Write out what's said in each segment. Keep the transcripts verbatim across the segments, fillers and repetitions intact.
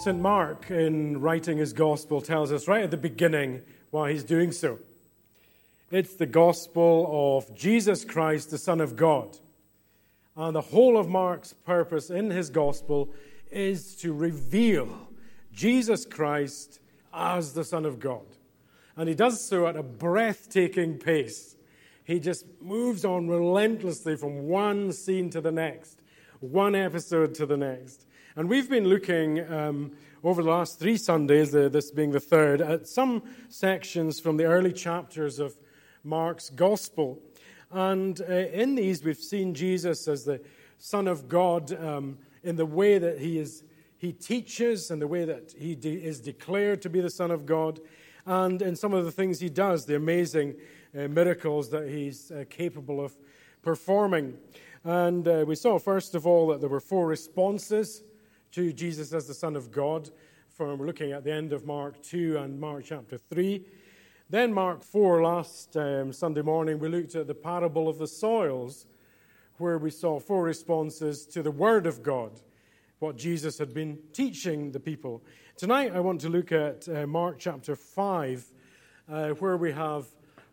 Saint Mark, in writing his gospel, tells us right at the beginning why he's doing so. It's the gospel of Jesus Christ, the Son of God. And the whole of Mark's purpose in his gospel is to reveal Jesus Christ as the Son of God. And he does so at a breathtaking pace. He just moves on relentlessly from one scene to the next, one episode to the next. And we've been looking um, over the last three Sundays, uh, this being the third, at some sections from the early chapters of Mark's Gospel. And uh, in these, we've seen Jesus as the Son of God um, in the way that he is he teaches and the way that he de- is declared to be the Son of God, and in some of the things he does, the amazing uh, miracles that he's uh, capable of performing. And uh, we saw, first of all, that there were four responses to Jesus as the Son of God. From we're looking at the end of Mark two and Mark chapter three. Then Mark four, last um, Sunday morning, we looked at the parable of the soils, where we saw four responses to the Word of God, what Jesus had been teaching the people. Tonight I want to look at uh, Mark chapter five, uh, where we have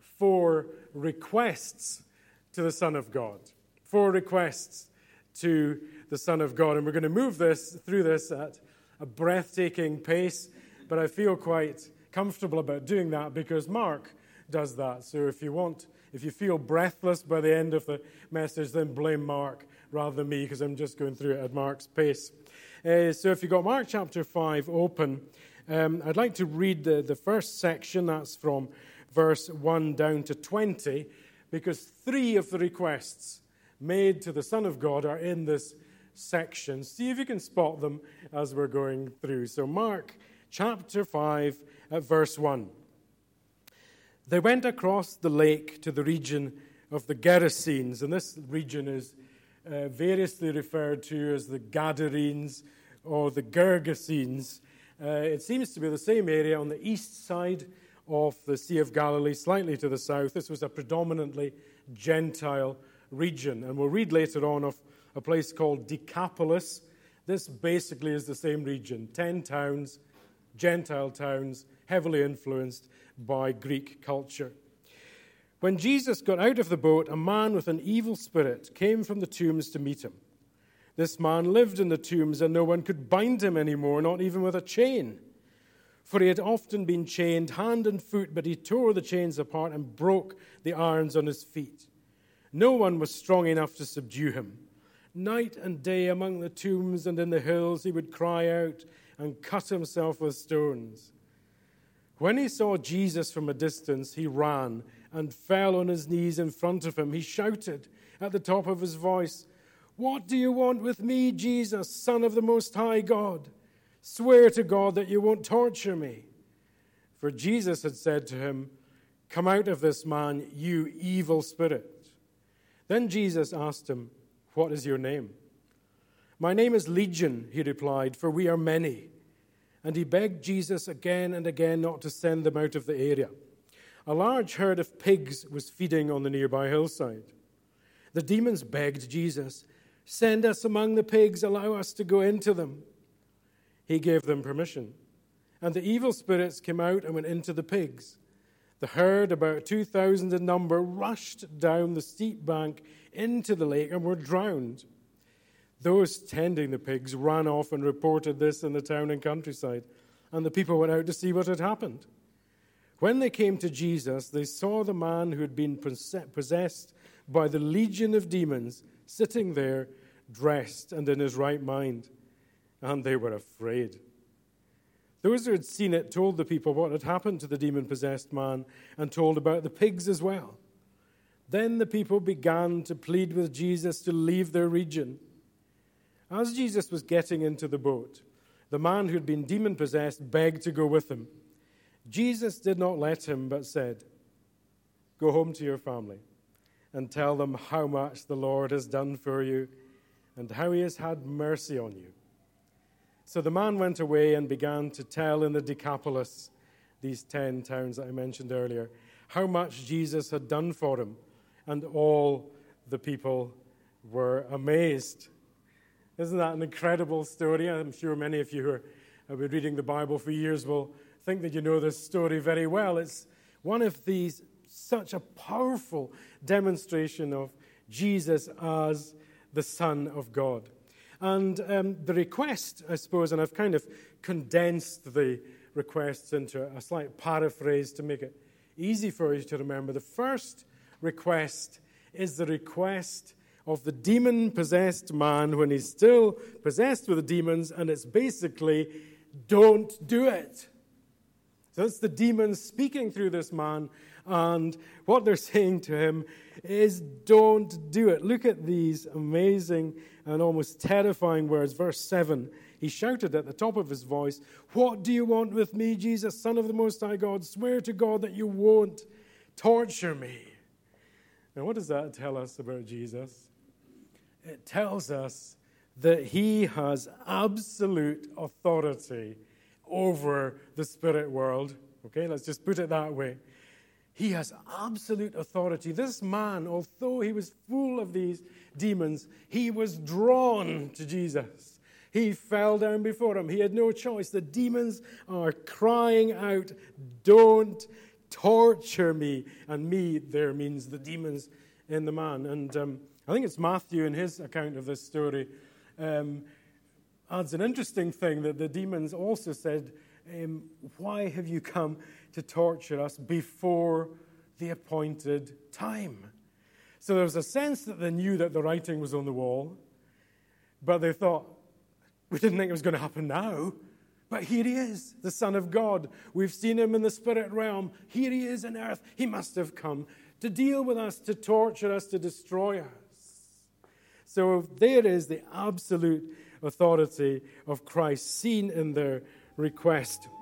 four requests to the Son of God. Four requests to the Son of God. And we're going to move this through this at a breathtaking pace, but I feel quite comfortable about doing that because Mark does that. So if you want, if you feel breathless by the end of the message, then blame Mark rather than me, because I'm just going through it at Mark's pace. Uh, so if you've got Mark chapter five open, um, I'd like to read the, the first section. That's from verse one down to twenty, because three of the requests made to the Son of God are in this section. See if you can spot them as we're going through. So Mark chapter five at verse one. They went across the lake to the region of the Gerasenes, and this region is uh, variously referred to as the Gadarenes or the Gergesenes. Uh, it seems to be the same area on the east side of the Sea of Galilee, slightly to the south. This was a predominantly Gentile region, and we'll read later on of a place called Decapolis. This basically is the same region, ten towns, Gentile towns, heavily influenced by Greek culture. When Jesus got out of the boat, a man with an evil spirit came from the tombs to meet him. This man lived in the tombs, and no one could bind him anymore, not even with a chain. For he had often been chained hand and foot, but he tore the chains apart and broke the irons on his feet. No one was strong enough to subdue him. Night and day among the tombs and in the hills he would cry out and cut himself with stones. When he saw Jesus from a distance, he ran and fell on his knees in front of him. He shouted at the top of his voice, "What do you want with me, Jesus, Son of the Most High God? Swear to God that you won't torture me." For Jesus had said to him, "Come out of this man, you evil spirit." Then Jesus asked him, "What is your name?" "My name is Legion," he replied, "for we are many." And he begged Jesus again and again not to send them out of the area. A large herd of pigs was feeding on the nearby hillside. The demons begged Jesus, "Send us among the pigs, allow us to go into them." He gave them permission. And the evil spirits came out and went into the pigs. The herd, about two thousand in number, rushed down the steep bank into the lake and were drowned. Those tending the pigs ran off and reported this in the town and countryside, and the people went out to see what had happened. When they came to Jesus, they saw the man who had been possessed by the legion of demons sitting there, dressed and in his right mind, and they were afraid. Those who had seen it told the people what had happened to the demon-possessed man and told about the pigs as well. Then the people began to plead with Jesus to leave their region. As Jesus was getting into the boat, the man who had been demon-possessed begged to go with him. Jesus did not let him, but said, "Go home to your family and tell them how much the Lord has done for you and how he has had mercy on you." So the man went away and began to tell in the Decapolis, these ten towns that I mentioned earlier, how much Jesus had done for him, and all the people were amazed. Isn't that an incredible story? I'm sure many of you who are I've been reading the Bible for years will think that you know this story very well. It's one of these, such a powerful demonstration of Jesus as the Son of God. And um, the request, I suppose, and I've kind of condensed the requests into a slight paraphrase to make it easy for you to remember. The first request is the request of the demon-possessed man when he's still possessed with the demons, and it's basically, don't do it. So it's the demons speaking through this man, and what they're saying to him is, don't do it. Look at these amazing and almost terrifying words. Verse seven, he shouted at the top of his voice, "What do you want with me, Jesus, Son of the Most High God? Swear to God that you won't torture me." Now, what does that tell us about Jesus? It tells us that he has absolute authority over the spirit world. Okay, let's just put it that way. He has absolute authority. This man, although he was full of these demons, he was drawn to Jesus. He fell down before him. He had no choice. The demons are crying out, "Don't torture me." And me there means the demons in the man. And um, I think it's Matthew in his account of this story um, adds an interesting thing that the demons also said, um, "Why have you come to torture us before the appointed time?" So there was a sense that they knew that the writing was on the wall, but they thought, we didn't think it was going to happen now, but here he is, the Son of God. We've seen him in the spirit realm. Here he is in earth. He must have come to deal with us, to torture us, to destroy us. So there is the absolute authority of Christ seen in their request.